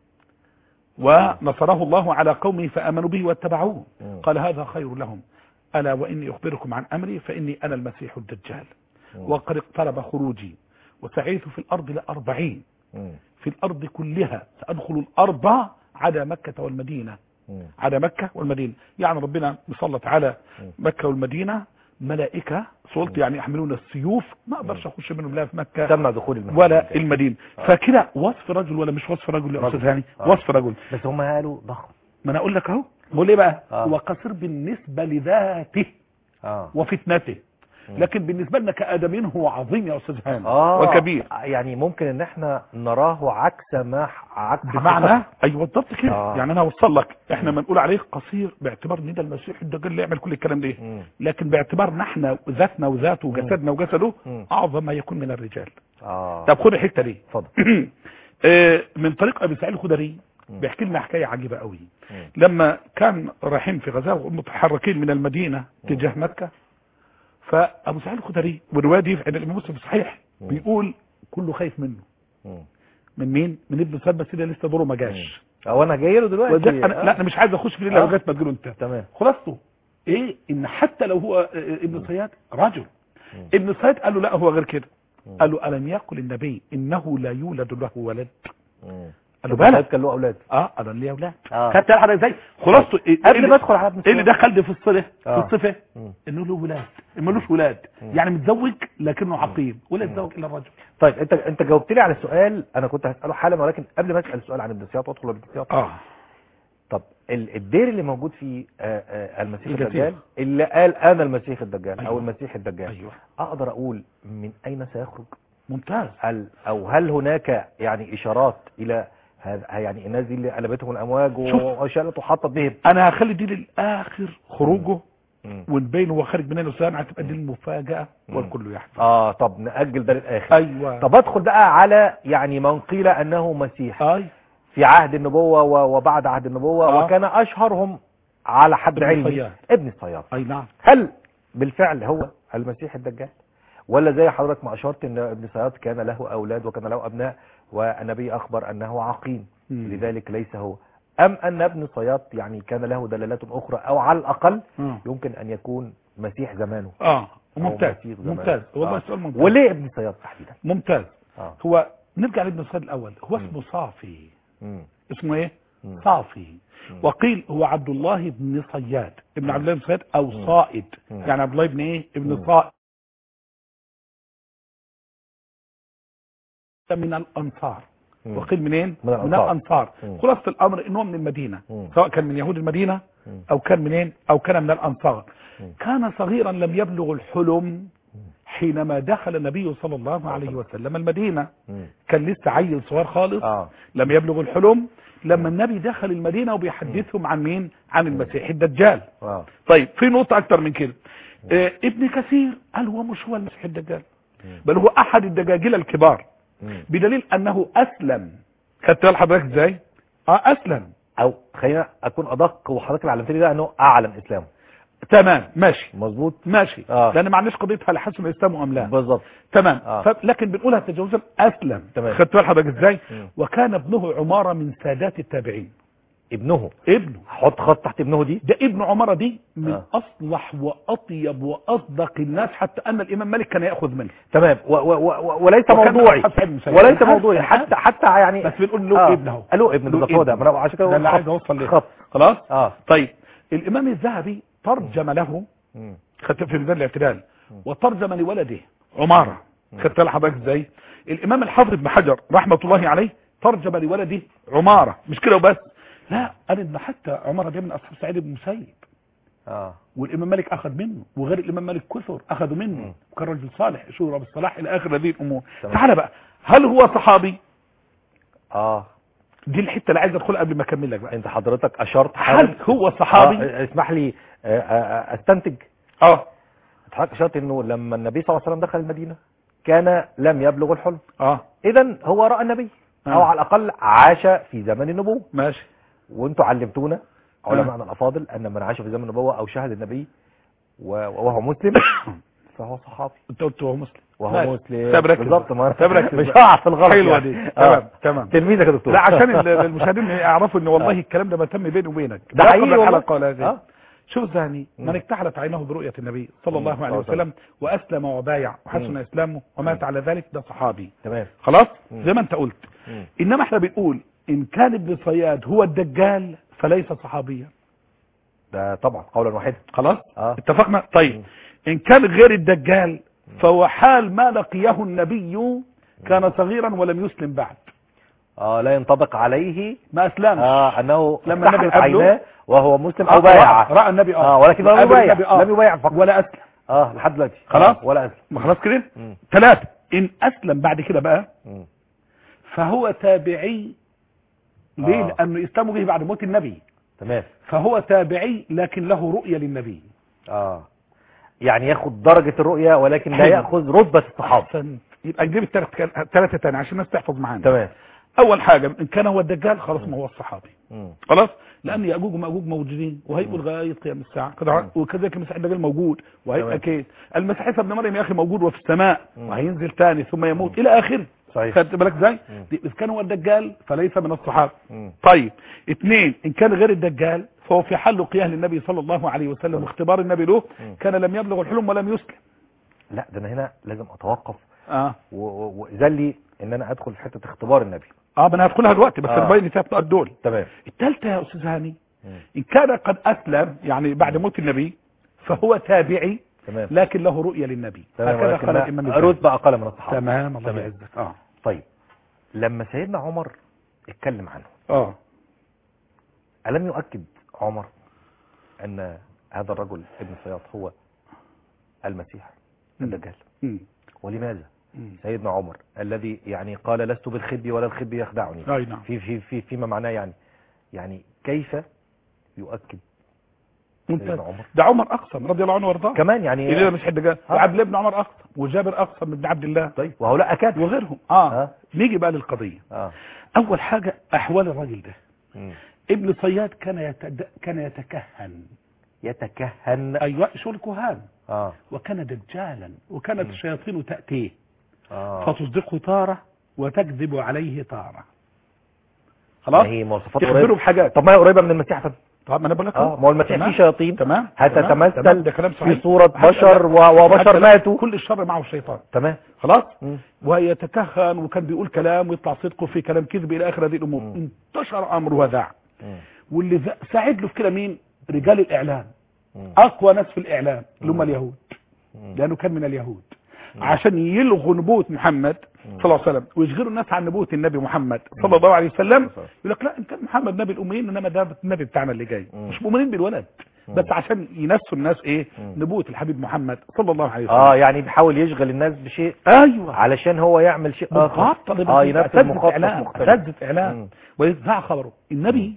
ونصره الله على قومه فآمنوا به واتبعوه. مم. قال هذا خير لهم. ألا وإني أخبركم عن أمري فإني أنا المسيح الدجال مم. وقد اقترب خروجي وسعيت في الأرض لأربعين مم. في الأرض كلها سأدخل الأرض عدا مكة والمدينة. مم. على مكة والمدينة يعني ربنا مسلط على مكة والمدينة ملائكة سلط يعني يحملون السيوف ما اقدرش اخش منهم لا في مكة تمنع دخول المسجد ولا المدينة. فكده وصف رجل ولا مش وصف رجل يا استاذ هاني؟ آه. وصف رجل. بس هم قالوا ضخم. ما انا اقول لك اهو بقول ايه بقى؟ آه. وقصير بالنسبة لذاته اه وفتنته. لكن بالنسبه لنا كادمين هو عظيم يا استاذ هاني آه وكبير. يعني ممكن ان احنا نراه عكس ما عكس بمعنى ايوه بالضبط كده. آه. يعني انا اوصل لك احنا ما نقول عليه قصير باعتبار ان ده المسيح الدجال اللي يعمل كل الكلام ده، لكن باعتبارنا احنا ذاتنا وذاته وجسدنا وجسده اعظم ما يكون من الرجال. اه طب خد الحته دي. اتفضل. من طريق ابي سعيد الخدري بيحكي لنا حكايه عجيبه قوي. لما كان رايحين في غزاه متحركين من المدينه تجاه مكه، فابو سعيد الخدري والروايه دي في الامام مسلم صحيح بيقول كله خايف منه. من مين؟ من ابن سعد، بس ده لسه دوره ما جاش. او انا جاي له دلوقتي. أنا لا انا مش عايز اخش في لغايه ما تقوله انت. تمام. خلاصته ايه؟ ان حتى لو هو ابن صياد رجل، ابن صياد قال له لا هو غير كده. قال له الم يقل النبي انه لا يولد له ولد؟ قال له بلى كان له اولاد. اه قال لي اولاد. آه. خدت الحلقه ازاي؟ خلاصته إيه؟ قبل ما ادخل على ابن ايه اللي دخل في الصله آه. في الصفه انه له ولاد، ملوش ولاد، يعني متزوج لكنه عقيم ولا يتزوج الا الرجل. طيب انت انت جاوبت لي على السؤال انا كنت هساله حالا، ولكن قبل ما اسال السؤال عن ابن سياط وادخل ابن سياط. اه طب الدير اللي موجود فيه آآ آآ المسيح الجسير. الدجال اللي قال انا المسيح الدجال. أيوة. او المسيح الدجال. أيوة. اقدر اقول من اين سيخرج؟ ممتاز. هل او هل هناك يعني اشارات الى هذا، يعني الناس دي اللي قلبتهم الامواج واشالت وحطت بهم؟ انا هخلي دي للاخر خروجه ونبين هو خارج منين وسام، هتبقى دي المفاجاه والكل يحفظ. اه طب ناجل ده للاخر. ايوه. طب ادخل بقى على يعني من قيل انه مسيح اي في عهد النبوه وبعد عهد النبوه. آه. وكان اشهرهم على حد علمي ابن الصياد. اي نعم. هل بالفعل هو المسيح الدجال، ولا زي حضرتك ما اشرت ان ابن صياد كان له اولاد وكان له ابناء والنبي اخبر انه عقيم لذلك ليس هو، ام ان ابن صياد يعني كان له دلالات اخرى او على الاقل مم. يمكن ان يكون مسيح زمانه؟ اه ممتاز ممتاز والله. آه. سؤال ممتاز. وليه ابن صياد تحديدا؟ ممتاز. آه. هو نرجع لابن صياد الاول. هو اسمه صافي. مم. اسمه ايه؟ مم. صافي. مم. وقيل هو عبد الله بن صياد ابن عبد الله بن صياد او مم. صائد. مم. يعني عبد الله بن ايه؟ ابن صائد من الانصار. مم. وقيل منين؟ من الانصار, من الأنصار. خلاصة الامر انه من المدينة. مم. سواء كان من يهود المدينة مم. او كان منين او كان من الانصار. مم. كان صغيرا لم يبلغ الحلم حينما دخل النبي صلى الله عليه وسلم المدينة. مم. كان لسه عيل صغير خالص. آه. لم يبلغ الحلم لما النبي دخل المدينة وبيحدثهم عن مين؟ عن المسيح الدجال. آه. طيب في نقطة اكتر من كده. آه ابن كثير قال هو مش هو المسيح الدجال، بل هو احد الدجاجلة الكبار، بدليل انه اسلم. خدت بال حضرتك ازاي؟ اه اسلم. او خلينا اكون ادق وحضرتك اللي علمتني ده انه اعلن اسلامه. تمام ماشي مظبوط ماشي. آه. لان ما عندناش قضيه هل حسن اسلامه ام لا. بالظبط تمام. آه. لكن بنقولها تجاوزا اسلم. خدت بال حضرتك ازاي؟ م. وكان ابنه عماره من سادات التابعين. ابنه ابنه حط خط تحت ابنه دي. ده ابن عماره دي من آه. اصلح واطيب واصدق الناس، حتى ان الامام مالك كان ياخذ منه. تمام. و و و وليس موضوعي وليس موضوعي حتى حتى يعني بس بنقول له آه. ابنه له ابن بالظبط. هو ده عشان كده اللي عايز اوصل له. خلاص اه طيب الامام الذهبي ترجم له خدت في ميزان الاعتدال وترجم لولده عماره. خدت لحضرتك ازاي؟ الامام الحافظ ابن حجر رحمه الله عليه ترجم لولده عماره. مش كده وبس، لا قال ان حتى عمر ده من اصحاب سعيد بن المسيب. اه والامام مالك اخذ منه، وغير الامام مالك كثر اخذوا منه، وكان رجل صالح شهر بالصلاح الى اخر هذه الامور. تعال بقى، هل هو صحابي؟ اه دي الحته اللي عايز ادخلها قبل ما اكمل لك بقى. انت حضرتك اشرت هل هو صحابي؟ آه اسمح لي آه آه استنتج. اه حضرتك اشرت انه لما النبي صلى الله عليه وسلم دخل المدينه كان لم يبلغ الحلم. اه اذا هو راى النبي آه. او على الاقل عاش في زمن النبوه. ماشي. وانتوا علمتونا علماءنا الافاضل ان من عاش في زمن النبوه او شاهد النبي وهو مسلم فهو صحابي. انت قلت وهو مسلم وهو مسلم بالظبط. ما مش هقع في الغلط. حلوه دي. تمام تمام. تلميذك يا دكتور. لا عشان المشاهدين يعرفوا ان والله الكلام ده بتم بيني وبينك. ده حقيقي والله. شوف زاني من اكتحلت عينه برؤيه النبي صلى الله عليه وسلم واسلم وبايع وحسن اسلامه ومات على ذلك، ده صحابي. تمام خلاص زي ما انت قلت. انما احنا بنقول ان كان ابن صياد هو الدجال فليس صحابيا. ده طبعا قولا واحدا. خلاص آه. اتفقنا. طيب مم. ان كان غير الدجال فهو حال ما لقيه النبي كان صغيرا ولم يسلم بعد. اه لا ينطبق عليه ما اسلمش. اه انه لما النبي عيناه وهو مسلم او آه بايع. راى النبي اه, آه ولكن لم يبايع آه لم يبايع فقط ولا اسلم. اه لحد دلوقتي خلاص آه. ولا اسلم. ما خلاص كده. مم. ثلاثة ان اسلم بعد كده بقى مم. فهو تابعي. ليه؟ آه. لانه اسلامه جه بعد موت النبي، تمام. فهو تابعي لكن له رؤية للنبي. اه يعني ياخد درجة الرؤية ولكن لا حلو. يأخذ رتبة الصحابة. احسن. يبقى نجيب الثلاث ثلاثة تاني عشان الناس تحفظ معانا. تمام. اول حاجة ان كان هو الدجال خلاص ما هو الصحابي. مم. خلاص، لان ياجوج وماجوج موجودين وهيبقوا لغايه قيام الساعه كده، وكذلك المسيح الدجال موجود وهيبقى كده. المسيح عيسى ابن مريم يا اخي موجود وفي السماء مم. وهينزل ثاني ثم يموت الى اخره. صحيح. خدت بالك ازاي؟ اذا كان هو الدجال فليس من الصحابه. مم. طيب اثنين، ان كان غير الدجال فهو في حل قياه للنبي صلى الله عليه وسلم مم. واختبار النبي له مم. كان لم يبلغ الحلم ولم يسلم. لا ده انا هنا لازم اتوقف اه و- و- واذن لي ان انا ادخل في حته اختبار النبي. اه ما انا هدخلها دلوقتي بس آه. نبين ثلاث نقط دول. تمام. الثالثه يا استاذ هاني، مم. ان كان قد اسلم يعني بعد موت النبي فهو تابعي تمام. لكن له رؤية للنبي. تمام. هكذا ولكن قال لا الإمام الذهبي. رتبة اقل من الصحابة. تمام الله تمام. يعزك. اه طيب لما سيدنا عمر اتكلم عنه اه ألم يؤكد عمر أن هذا الرجل ابن صياط هو المسيح الدجال؟ مم. ولماذا مم. سيدنا عمر الذي يعني قال لست بالخب ولا الخب يخدعني اي نعم. في في في فيما معناه يعني يعني كيف يؤكد ممتاز. سيدنا عمر ده عمر اقسم رضي الله عنه وارضاه كمان يعني اللي مش الدجال، آه. وعبد الله بن عمر اقسم، وجابر اقسم بن عبد الله، طيب وهؤلاء أكاد وغيرهم. اه, آه. نيجي بقى للقضية. آه. اول حاجة احوال الراجل ده. مم. ابن صياد كان يتد... كان يتكهن. يتكهن. ايوه شغل كهان. آه. وكان دجالا وكانت الشياطين تأتيه آه. فتصدقه تارة وتكذب عليه تارة. خلاص هي مواصفات تخبره قريبة. بحاجات. طب ما هي قريبة من المسيح. طب ما انا بقول لك اه ما هو المسيح تمام. فيه شياطين تمام هتتمثل ده كلام صحيح. في صورة بشر و- حتى وبشر ماتوا. كل الشر معه الشيطان. تمام. خلاص مم. ويتكهن وكان بيقول كلام ويطلع صدقه في كلام كذب الى اخر هذه الامور. مم. انتشر امره وذاع. مم. واللي ذا- ساعد له في كده مين؟ رجال الاعلام. مم. اقوى ناس في الاعلام اللي هم مم. اليهود، مم. لانه كان من اليهود. مم. عشان يلغوا نبوة محمد صلى الله عليه وسلم ويشغلوا الناس عن نبوة النبي محمد صلى الله عليه وسلم. يقول لك لا ان كان محمد نبي الاميين انما ده النبي بتاعنا اللي جاي. مم. مش مؤمنين بالولد مم. بس عشان ينسوا الناس ايه؟ مم. نبوة الحبيب محمد صلى الله عليه وسلم. اه يعني بيحاول يشغل الناس بشيء ايوه علشان هو يعمل شيء اخر. مخطط. اه ينفذ مخطط اعلام مختلف. اساتذه اعلام. مم. ويذاع خبره. النبي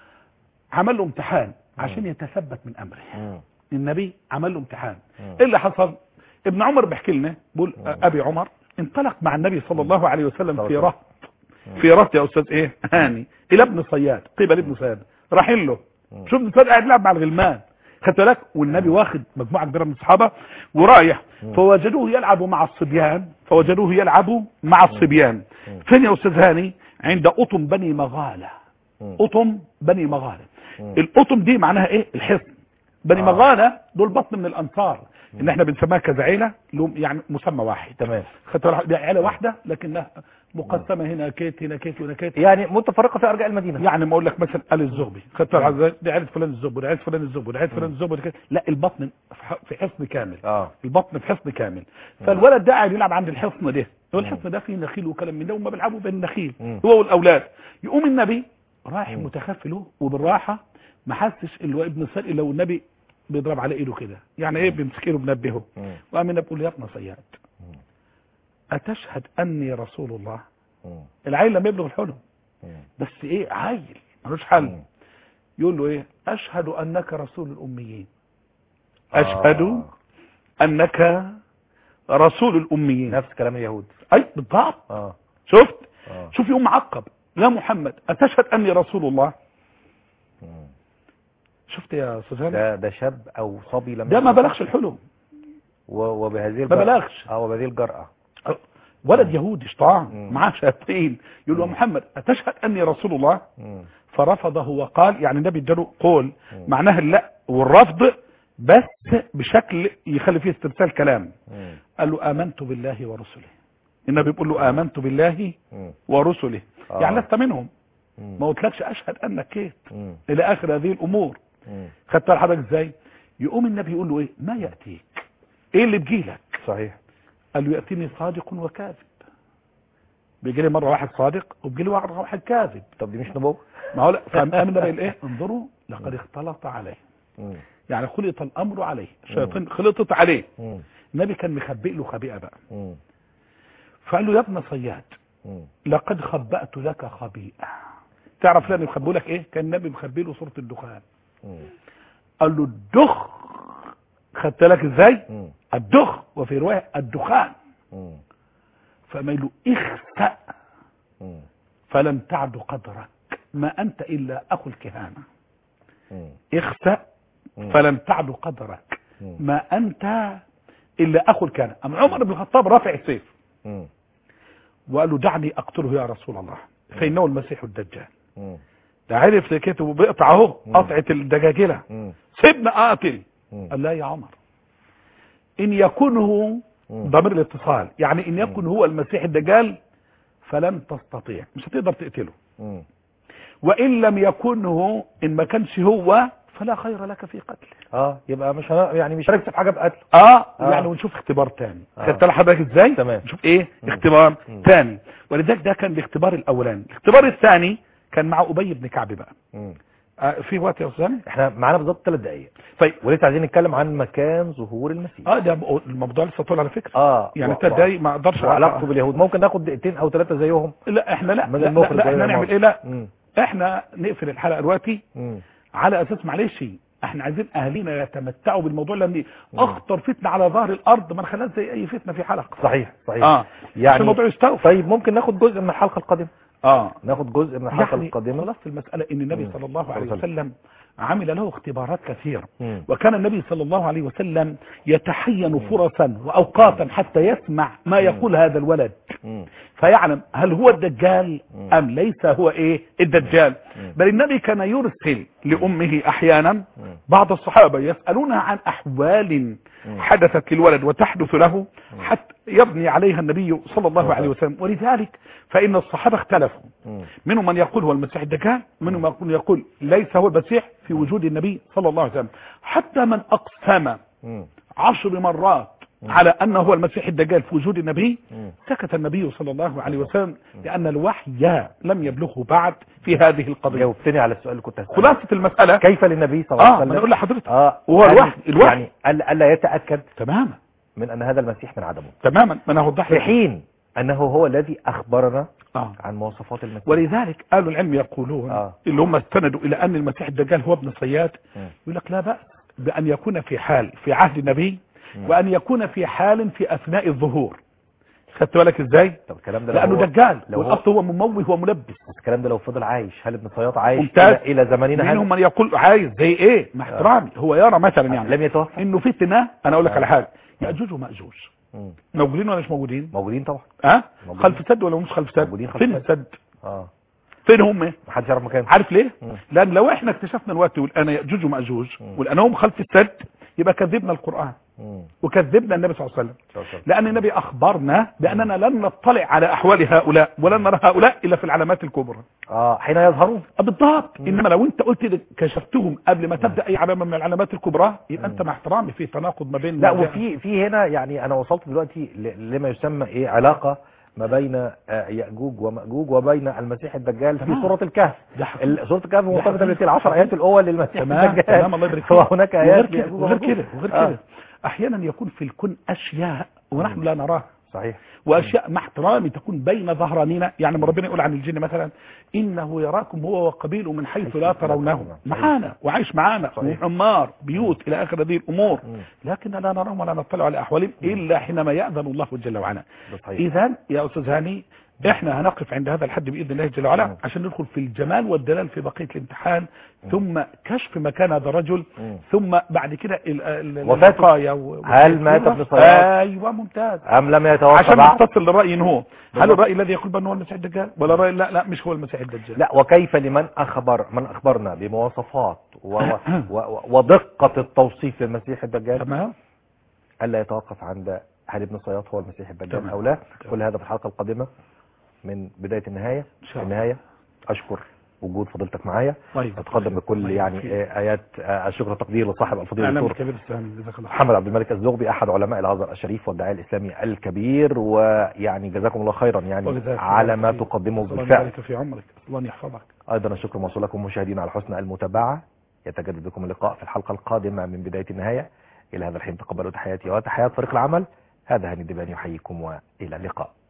عمل له امتحان عشان يتثبت من امره. مم. النبي عمل له امتحان. مم. ايه اللي حصل؟ ابن عمر بيحكي لنا بيقول مم. ابي عمر انطلق مع النبي صلى الله عليه وسلم في مم. رهط. في رهط يا استاذ ايه هاني الى ابن صياد قبل ابن صياد رايحين له. مم. شوف ابن صياد قاعد يلعب مع الغلمان خدت بالك، والنبي واخد مجموعه كبيره من الصحابه ورايح مم. فوجدوه يلعب مع الصبيان فوجدوه يلعب مع الصبيان. مم. فين يا استاذ هاني؟ عند قطم بني مغاله. مم. قطم بني مغاله. مم. القطم دي معناها ايه؟ الحصن. بني آه. مغاله دول بطن من الانصار ان احنا بنسميها كذا عيله لهم يعني مسمى واحد. تمام. خدت بالك؟ دي عيله واحده لكنها مقسمه هنا كيت هنا كيت وهنا كيت. يعني متفرقة في ارجاء المدينة. يعني ما اقول لك مثلا ال الزغبي خدت بالك ازاي؟ دي عيله فلان الزغبي، دي عيله فلان الزغبي، دي عيله فلان الزغبي كده. لا البطن في حصن كامل. اه البطن في حصن كامل. فالولد ده قاعد يلعب عند الحصن ده. هو الحصن ده فيه نخيل وكلام من ده وما بيلعبوا بين النخيل مم. هو والاولاد. يقوم النبي رايح مم. متخفي له وبالراحه ما حسش اللي هو ابن سائل لو النبي بيضرب على ايده كده يعني ايه بيمسك ايده بنبهه. مم. وقام النبي بيقول له يا ابن صياد مم. اتشهد اني رسول الله؟ مم. العيل لم يبلغ الحلم مم. بس ايه عيل ملوش حل. مم. يقول له ايه؟ اشهد انك رسول الاميين. اشهد آه. انك رسول الاميين. نفس كلام اليهود. اي بالضبط. اه شفت؟ اه شوف يوم معقب يا محمد اتشهد اني رسول الله؟ مم. شفت يا استاذ هاني؟ ده ده شاب او صبي لم ده ما يبلغ. بلغش الحلم و- وبهذه ما الجرأة. بلغش. اه وبهذه الجرأة. ولد يهودي شطان مم. معاه شياطين يقول له يا محمد اتشهد اني رسول الله؟ مم. فرفضه وقال يعني النبي اداله قول مم. معناها لا والرفض بس بشكل يخلي فيه استرسال كلام. مم. قال له امنت بالله ورسله. النبي بيقول له امنت بالله مم. ورسله. آه. يعني لست منهم. مم. ما قلتلكش اشهد انك كيت مم. الى اخر هذه الامور. مم. خدت بالك حضرتك ازاي؟ يقوم النبي يقول له ايه؟ ما ياتيك؟ ايه اللي بيجيلك؟ صحيح. قال له ياتيني صادق وكاذب. بيجي لي مره واحد صادق وبيجي لي واحد واحد كاذب. طب دي مش نبوة؟ ما هو لا فقام النبي قال ايه؟ انظروا لقد اختلط عليه. مم. يعني خلط الامر عليه، الشياطين خلطت عليه. مم. النبي كان مخبئ له خبيئه بقى، مم. فقال له يا ابن صياد مم. لقد خبأت لك خبيئه. تعرف لاني مخبئ لك ايه؟ كان النبي مخبئ له سوره الدخان. مم. قال له الدخ، خدت لك ازاي؟ مم. الدخ، وفي روايه الدخان. مم. فما له اخسأ مم. فلم تعد قدرك، ما انت الا اخو الكهانه. مم. اخسأ مم. فلم تعد قدرك، مم. ما انت الا اخو الكهانه. ام عمر بن الخطاب رافع السيف مم. وقال له دعني اقتله يا رسول الله فانه المسيح الدجال. مم. ده عرف كتبه بيقطع اهو مم. قطعه الدجاجله، مم. سيبنا قاتل. مم. قال لا يا عمر، ان يكون هو مم. ضمير الاتصال، يعني ان يكن هو المسيح الدجال فلن تستطيع، مش هتقدر تقتله. مم. وان لم يكن هو، ان ما كانش هو فلا خير لك في قتله. اه يبقى مش هن... يعني مش هنكسب حاجه بقتله. اه, آه. يعني ونشوف اختبار تاني. آه. خدت حضرتك ازاي؟ تمام. نشوف ايه مم. اختبار مم. تاني. ولذلك ده كان الاختبار الاولاني. الاختبار الثاني كان مع ابي بن كعب بقى. مم. آه في وقت يا استاذ؟ احنا معانا بالظبط ثلاث دقائق، طيب ولسه عايزين نتكلم عن مكان ظهور المسيح. اه ده الموضوع لسه طول على فكره. اه يعني و- ثلاث و- دقايق ما اقدرش. وعلاقته باليهود ممكن ناخد دقيقتين او ثلاثه زيهم. لا احنا لا من لا, لا, المخرج لا زي احنا ما نعمل قلت. ايه؟ لا مم. احنا نقفل الحلقه دلوقتي مم. على اساس معلش احنا عايزين اهالينا يتمتعوا بالموضوع، لان مم. اخطر فتنه على ظهر الارض ما نخليهاش زي اي فتنه في حلقه. صحيح صحيح. اه عشان يعني الموضوع يستوفى. طيب ممكن ناخد جزء من الحلقه القادمه. اه ناخد جزء من الحلقه يعني القادمه. خلاص المساله ان النبي مم. صلى الله عليه صلى الله عليه وسلم عمل له اختبارات كثيره، مم. وكان النبي صلى الله عليه وسلم يتحين فرصا واوقاتا حتى يسمع ما يقول هذا الولد مم. فيعلم هل هو الدجال مم. ام ليس هو ايه الدجال. مم. بل النبي كان يرسل لامه احيانا مم. بعض الصحابه يسالونها عن احوال مم. حدثت للولد وتحدث له مم. حتى يبني عليها النبي صلى الله مم. عليه وسلم. ولذلك فان الصحابه اختلفوا، مم. منهم من يقول هو المسيح الدجال، منهم من يقول ليس هو المسيح في وجود النبي صلى الله عليه وسلم، حتى من اقسم مم. عشر مرات مم. على انه هو المسيح الدجال في وجود النبي. مم. سكت النبي صلى الله عليه وسلم لان الوحي لم يبلغه بعد في هذه القضيه. جاوبتني على السؤال اللي كنت هسأله. خلاصه المساله كيف للنبي صلى الله عليه اه وسلم ما انا اقول لحضرتك اه هو أن- الوحي الوحي يعني الا ألا يتاكد تماما من ان هذا المسيح من عدمه، تماما. ما انا هوضح في لك. حين انه هو الذي اخبرنا اه عن مواصفات المسيح. ولذلك اهل العلم يقولون آه. اللي هم استندوا الى ان المسيح الدجال هو ابن صياد، مم. يقول لك لا باس بان يكون في حال في عهد النبي مم. وان يكون في حال في اثناء الظهور. خدت بالك ازاي؟ طب الكلام ده لو لانه هو- دجال لو هو- والاصل هو مموه وملبس. الكلام ده لو فضل عايش، هل ابن صياد عايش ممتاز. الى, إلى زماننا هذا؟ منهم من يقول عايز زي ايه مع احترامي هو يرى مثلا يعني لم يتوفى. انه فتنه. انا اقول لك آه. على حاجه، ياجوج وماجوج مم. موجودين ولا مش موجودين؟ موجودين طبعا. ها موجودين. خلف السد ولا مش خلف السد؟ موجودين خلف فين السد. السد؟ اه فين هم؟ محدش يعرف مكانه. عارف ليه؟ مم. لان لو احنا اكتشفنا الوقت والان ياجوج وماجوج مم. والان هم خلف السد يبقى كذبنا القران مم. وكذبنا النبي صلى الله عليه وسلم. شو- شو. لان النبي اخبرنا باننا لن نطلع على احوال هؤلاء ولن نرى هؤلاء الا في العلامات الكبرى. اه حين يظهرون. آه بالضبط. مم. انما لو انت قلت لي كشفتهم قبل ما تبدا اي علامه من العلامات الكبرى يبقى انت مع احترامي في تناقض ما بين لا ما جاء. وفي في هنا يعني انا وصلت دلوقتي ل- لما يسمى ايه علاقه ما بين آه، ياجوج وماجوج وبين المسيح الدجال في تمام. سوره الكهف. ده حقيقي. ال- سوره الكهف مرتبطه حقيقي. بالعشر ايات الاول للمسيح تمام الدجال. تمام الله يبارك فيك. وهناك وغير ايات كده ليأجوج وغير وماجوج. كده وغير آه. كده احيانا يكون في الكون اشياء ونحن لا نراها، صحيح. واشياء مع احترامي تكون بين ظهرانينا. يعني ربنا يقول عن الجن مثلا انه يراكم هو وقبيله من حيث لا ترونه، معانا وعايش معانا صحيح. وعمار بيوت الى اخر هذه الامور، مم. لكن لا نراهم ولا نطلع على احوالهم الا حينما ياذن الله جل وعلا. ده صحيح. اذا يا استاذ هاني احنا هنقف عند هذا الحد باذن الله جل وعلا مم. عشان ندخل في الجمال والدلال في بقيه الامتحان، ثم كشف مكان هذا الرجل، مم. ثم بعد كده ال- ال- وفاته. الوقايه و- هل مات ابن صياد؟ ايوه ممتاز. ام لم يتوفى عشان بعد؟ نتصل للراي هو هل بالضبط. الراي الذي يقول بانه هو المسيح الدجال ولا الراي لا لا مش هو المسيح الدجال؟ لا وكيف لمن اخبر من اخبرنا بمواصفات و... و... و... ودقه التوصيف للمسيح الدجال تمام الا يتوقف عند هل ابن صياد هو المسيح الدجال تمام. او لا. تمام. كل هذا في الحلقه القادمه من بدايه النهايه. إن شاء الله. النهايه اشكر وجود فضيلتك معايا. طيب اتقدم بكل طيب. يعني آه، ايات آه، الشكر والتقدير لصاحب الفضيله اعلام الدكتور كبير السلام جزاك الله خير. محمد عبد الملك الزغبي احد علماء الازهر الشريف والداعيه الاسلامي الكبير، ويعني جزاكم الله خيرا يعني وجزاك على الله ما خير. تقدمه الله بالفعل. يبارك في عمرك، الله يحفظك. ايضا الشكر موصول لكم مشاهدينا على حسن المتابعه. يتجدد بكم اللقاء في الحلقة القادمة من بداية النهاية. إلى هذا الحين تقبلوا تحياتي وتحيات فريق العمل. هذا هاني الدباني يحييكم وإلى اللقاء.